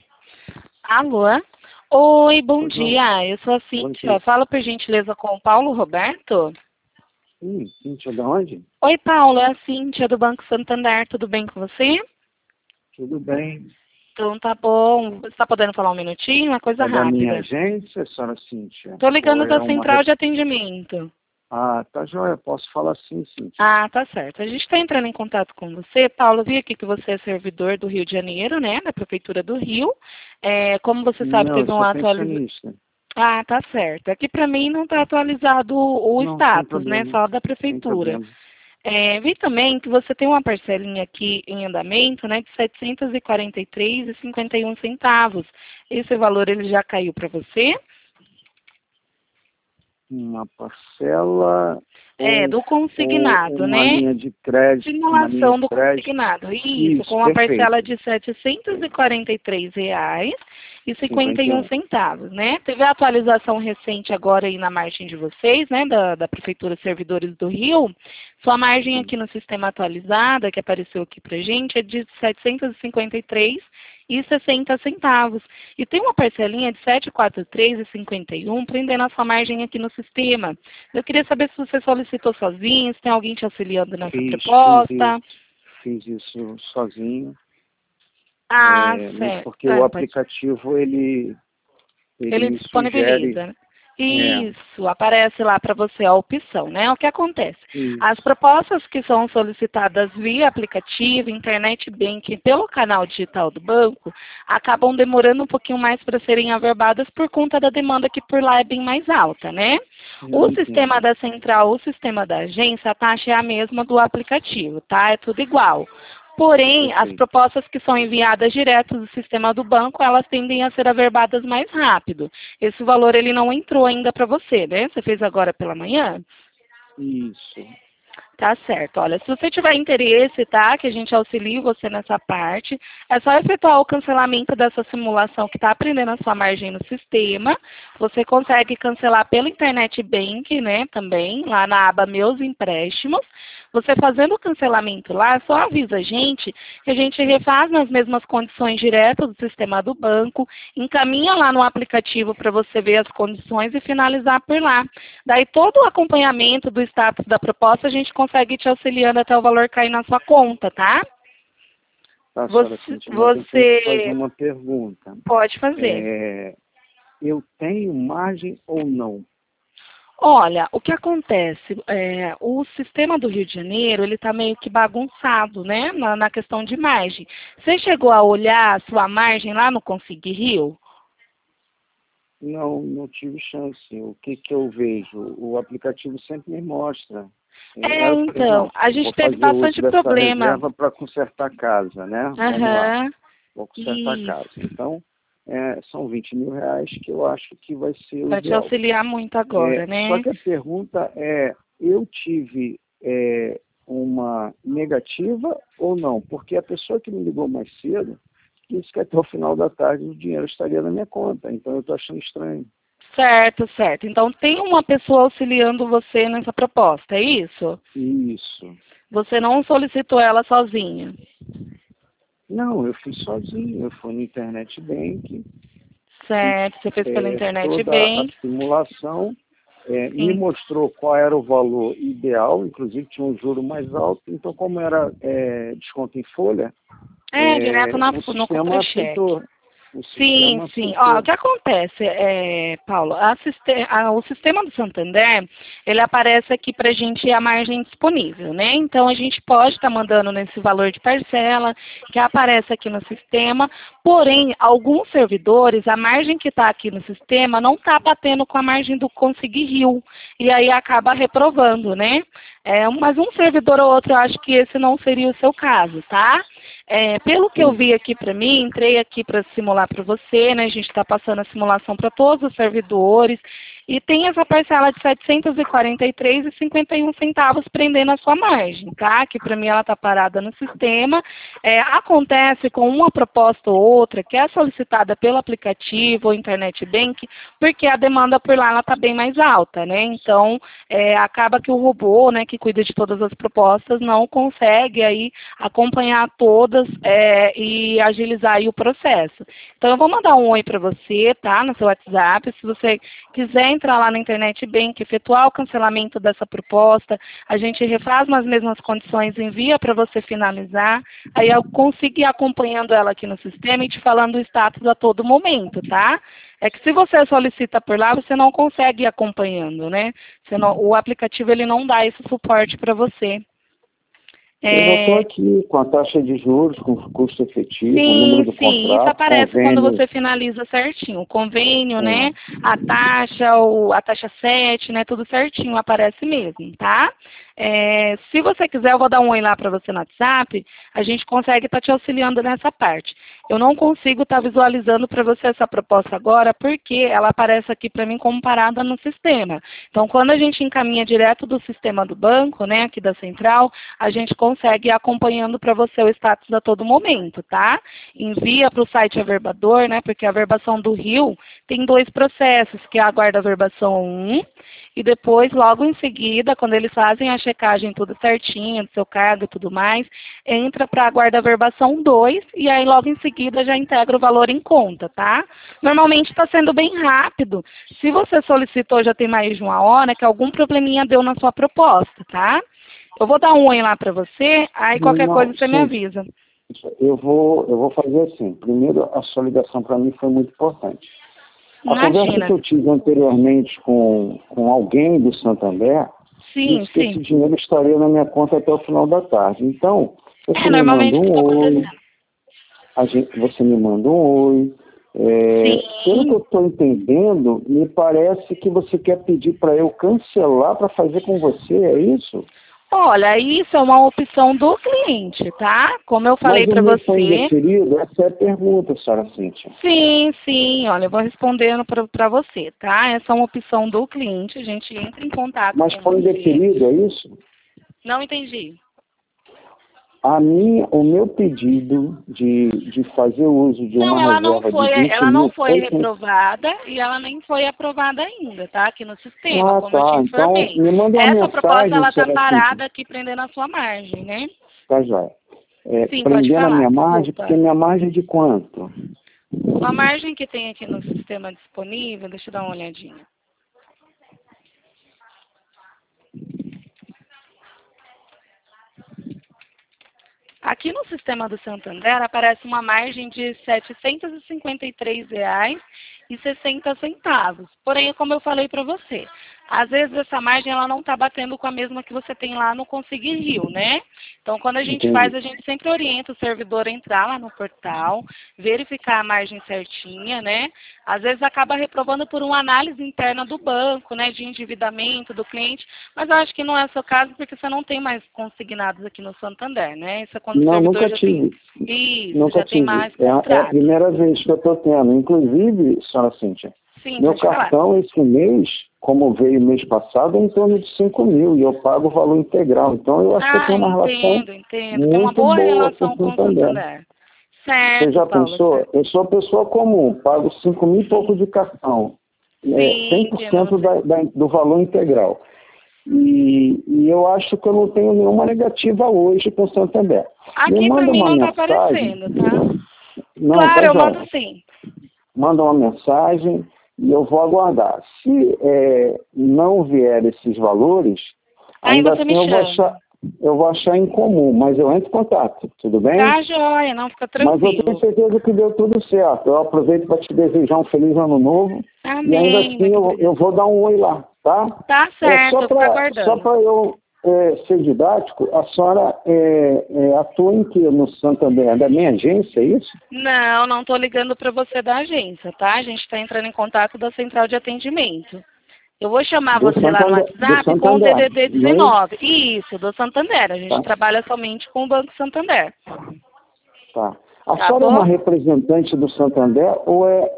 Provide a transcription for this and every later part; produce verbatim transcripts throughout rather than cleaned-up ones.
Alô? Oi, bom Pois não. dia. Eu sou a Bom Cíntia. dia. Fala por gentileza com o Paulo Roberto. Sim, Cíntia, de onde? Oi, Paulo. É a Cíntia do Banco Santander. Tudo bem com você? Tudo bem. Então tá bom. Você está podendo falar um minutinho? Uma coisa É da minha rápida. agência, senhora Cíntia? Tô Ou ligando é da uma... central rep- de atendimento. Ah, tá joia, posso falar sim, Cíntia. Ah, tá certo. A gente está entrando em contato com você. Paulo, vi aqui que você é servidor do Rio de Janeiro, né? Da Prefeitura do Rio. É, como você sabe, Não, eu teve sou uma atualização. pensionista. Ah, tá certo. Aqui para mim não está atualizado o o Não, sem status, né? problema. Só da Sem prefeitura. problema. É, vi também que você tem uma parcelinha aqui em andamento, né, de setecentos e quarenta e três reais e cinquenta e um centavos. Esse valor ele já caiu para você? Uma parcela É, ou, do ou consignado, uma né? linha de crédito, uma linha Simulação de do crédito. consignado. Isso, Isso, com uma parcela perfeito. de setecentos e quarenta e três reais e cinquenta cinquenta e e um um. centavos, né? Teve a atualização recente agora aí na margem de vocês, né, da, da Prefeitura Servidores do Rio. Sua margem Sim. aqui no sistema atualizada, que apareceu aqui pra gente, é de setecentos e cinquenta e três reais e sessenta centavos. E tem uma parcelinha de setecentos e quarenta e três reais e cinquenta e um prendendo a sua margem aqui no sistema. Eu queria saber se você solicitou sozinho, se tem alguém te auxiliando nessa Fiz, fiz isso. proposta. Fiz isso sozinho. Ah, É, mesmo certo. porque o É, pode. aplicativo ele, ele Ele me sugere. disponibiliza. É, Isso, aparece lá para você a opção, né? O que acontece? As isso. propostas que são solicitadas via aplicativo, internet banking, pelo canal digital do banco, acabam demorando um pouquinho mais para serem averbadas por conta da demanda que por lá é bem mais alta, né? Eu O sistema entendo. da central, o sistema da agência, a taxa é a mesma do aplicativo, tá? É tudo igual. Porém, as Perfeito. propostas que são enviadas direto do sistema do banco, elas tendem a ser averbadas mais rápido. Esse valor ele não entrou ainda para você, né? Você fez agora pela manhã? Isso. Tá certo. Olha, se você tiver interesse, tá? Que a gente auxilie você nessa parte, é só efetuar o cancelamento dessa simulação que está aprendendo a sua margem no sistema. Você consegue cancelar pelo Internet Bank, né? Também, lá na aba Meus Empréstimos. Você fazendo o cancelamento lá, só avisa a gente que a gente refaz nas mesmas condições direto do sistema do banco, encaminha lá no aplicativo para você ver as condições e finalizar por lá. Daí todo o acompanhamento do status da proposta a gente consegue te auxiliando até o valor cair na sua conta, tá? Tá, senhora Você, Cintia, mas eu tenho que fazer você uma pergunta. pode fazer. É, eu tenho margem ou não? Olha, o que acontece, é, o sistema do Rio de Janeiro, ele está meio que bagunçado, né, na, na questão de margem. Você chegou a olhar a sua margem lá no Consig Rio? Não, não tive chance. O que que eu vejo? O aplicativo sempre me mostra. É, É, por então, exemplo, a vou gente teve fazer uso bastante dessa problema. reserva para consertar a casa, né? Vamos lá. Aham, Vou consertar a casa. isso. Então, é, são vinte mil reais que eu acho que vai ser o Vai te ideal. auxiliar muito É, agora, só né? que a pergunta é, eu tive é, uma negativa ou não? Porque a pessoa que me ligou mais cedo disse que até o final da tarde o dinheiro estaria na minha conta. Então eu estou achando estranho. Certo, certo. Então tem uma pessoa auxiliando você nessa proposta, é isso? Isso. Você não solicitou ela sozinha. Não, eu fiz sozinho. Eu fui no Internet Bank, fiz Certo, você fez pela é, internet toda a bem. simulação, é, me Sim. mostrou qual era o valor ideal, inclusive tinha um juro mais alto. Então, como era é, desconto em folha, É, direto é, na, o no sistema contra-cheque. aceitou. O Sim, sistema sim. Ó, o aceitou. que acontece, é, Paulo, a siste- a- o sistema do Santander, ele aparece aqui para a gente a margem disponível, né? Então, a gente pode estar mandando nesse valor de parcela, que aparece aqui no sistema, porém, alguns servidores, a margem que está aqui no sistema não está batendo com a margem do Consig Rio, e aí acaba reprovando, né? É, mas um servidor ou outro, eu acho que esse não seria o seu caso, tá? É, pelo que eu Sim. vi aqui para mim, entrei aqui para simular para você, né? A gente está passando a simulação para todos os servidores e tem essa parcela de setecentos e quarenta e três reais e cinquenta e um centavos prendendo a sua margem, tá? Que para mim ela está parada no sistema. É, acontece com uma proposta ou outra que é solicitada pelo aplicativo ou internet bank, porque a demanda por lá ela está bem mais alta, né? Então é, acaba que o robô, né, que cuida de todas as propostas, não consegue aí acompanhar todas todas é, e agilizar aí o processo. Então, eu vou mandar um oi para você, tá? No seu WhatsApp. Se você quiser entrar lá na Internet Bank, efetuar o cancelamento dessa proposta, a gente refaz nas mesmas condições, envia para você finalizar. Aí eu consigo ir acompanhando ela aqui no sistema e te falando o status a todo momento, tá? É que se você solicita por lá, você não consegue ir acompanhando, né? Você não, o aplicativo ele não dá esse suporte para você. Eu já estou É... aqui com a taxa de juros, com o custo efetivo, Sim, o número do sim, contrato, isso aparece convênio. quando você finaliza certinho. O convênio, É. né? A taxa, o, a taxa sete, né? Tudo certinho, aparece mesmo, tá? É, se você quiser, eu vou dar um oi lá para você no WhatsApp, a gente consegue estar te auxiliando nessa parte. Eu não consigo estar visualizando para você essa proposta agora, porque ela aparece aqui para mim como parada no sistema. Então, quando a gente encaminha direto do sistema do banco, né, aqui da central, a gente consegue ir acompanhando para você o status a todo momento, tá? Envia para o site Averbador, né, porque a averbação do Rio tem dois processos, que é a guarda averbação um, e depois, logo em seguida, quando eles fazem a checagem tudo certinho, do seu cargo e tudo mais, entra para a guarda averbação dois, e aí logo em seguida já integra o valor em conta, tá? Normalmente está sendo bem rápido. Se você solicitou já tem mais de uma hora, é que algum probleminha deu na sua proposta, tá? Eu vou dar um oi lá para você, aí qualquer Não, coisa você sim. me avisa. Eu vou, eu vou fazer assim. Primeiro, a sua ligação para mim foi muito importante. A Imagina. conversa que eu tive anteriormente com, com alguém do Santander Sim, disse que sim. esse dinheiro estaria na minha conta até o final da tarde. Então, você É, me normalmente manda o que um está oi, acontecendo. a gente, você me manda um oi. É, pelo que eu Sim. estou entendendo, me parece que você quer pedir para eu cancelar para fazer com você, é isso? Olha, isso é uma opção do cliente, tá? Como eu falei Mas o para meu foi você. indeferido? Essa é a pergunta, senhora Cíntia. Sim, sim, olha, eu vou respondendo para você, tá? Essa é uma opção do cliente, a gente entra em contato Mas com foi você. indeferido, é isso? Não entendi. A minha, o meu pedido de, de fazer uso de Não, uma ela não reserva de foi, vinte ela não mil foi foi com... reprovada e ela nem foi aprovada ainda, tá? Aqui no sistema, Ah, como eu te tá. Então, informei. me manda uma Essa proposta, mensagem, ela tá senhora Cíntia. parada aqui prendendo a sua margem, né? Tá, joia. É, Sim, pode prender na falar, minha margem, desculpa. porque minha margem é de quanto? A margem que tem aqui no sistema disponível, deixa eu dar uma olhadinha. Aqui no sistema do Santander aparece uma margem de setecentos e cinquenta e três reais e sessenta centavos. Porém, como eu falei para você, às vezes essa margem ela não está batendo com a mesma que você tem lá no Conseguir Rio, né? Então, quando a gente Entendi. faz, a gente sempre orienta o servidor a entrar lá no portal, verificar a margem certinha, né? Às vezes acaba reprovando por uma análise interna do banco, né? De endividamento do cliente, mas eu acho que não é o seu caso porque você não tem mais consignados aqui no Santander, né? Isso é quando o Não, servidor nunca já tive. tem... Isso, Nunca já tem tive. mais É a, é a contrato. primeira vez que eu estou tendo. Inclusive, senhora Cíntia, Sim, meu pode falar. cartão esse mês, como veio mês passado, é em torno de cinco mil e eu pago o valor integral. Então, eu acho que eu Ah, tenho uma relação entendo, entendo. Tem uma muito boa boa com relação o com o Santander. Santander. Você Certo, já Paulo, pensou? certo. Eu sou pessoa comum, pago cinco mil e pouco de cartão. É, Sim, cem por cento entendo. da, da, do valor integral. E, e eu acho que eu não tenho nenhuma negativa hoje com o Santander. Me Aqui pra manda mim uma não tá mensagem. aparecendo, tá? Não, Claro, tá eu joia. mando sim. Manda uma mensagem e eu vou aguardar. Se é, não vier esses valores, Aí ainda você assim me eu vou, chama. achar, eu vou achar incomum, mas eu entro em contato, tudo bem? Tá joia, não, fica Mas eu tenho tranquilo. certeza que deu tudo certo. Eu aproveito para te desejar um feliz ano novo. E ainda Amém, assim muito eu, obrigada. eu vou dar um oi lá, tá? Tá É, certo, só eu fico para só aguardando. para eu é, ser didático, a senhora é, é, atua em que no Santander? Da minha agência, é isso? Não, não tô ligando pra você da agência, tá? A gente tá entrando em contato da central de atendimento. Eu vou chamar Do você lá no Santander, do WhatsApp com o Santander, D D D não é isso? dezenove. Isso, do Santander. A gente Tá, trabalha somente com o Banco Santander. tá. A Tá senhora é uma bom? representante do Santander ou é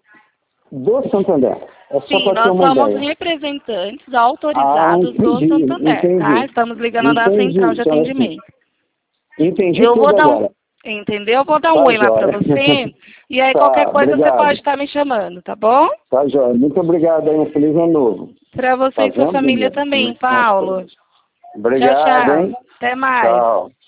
do Santander? É só Sim, para ter nós uma somos ideia. representantes Ah, autorizados do entendi, Santander, tá? entendi. Estamos ligando da central Entendi, de senhora Cíntia. atendimento. Entendi Eu vou tudo dar um, agora. entendeu? Eu vou dar um Tá, oi lá pra joia. você e aí qualquer Tá, coisa você pode obrigado. estar me chamando, tá bom? Tá, joia. Muito obrigado aí, um feliz ano novo. Pra você Tá e sua vendo, família Daniela? também, Muito bom. Paulo. Tchau, Obrigado, tchau. hein? Até mais. Tchau.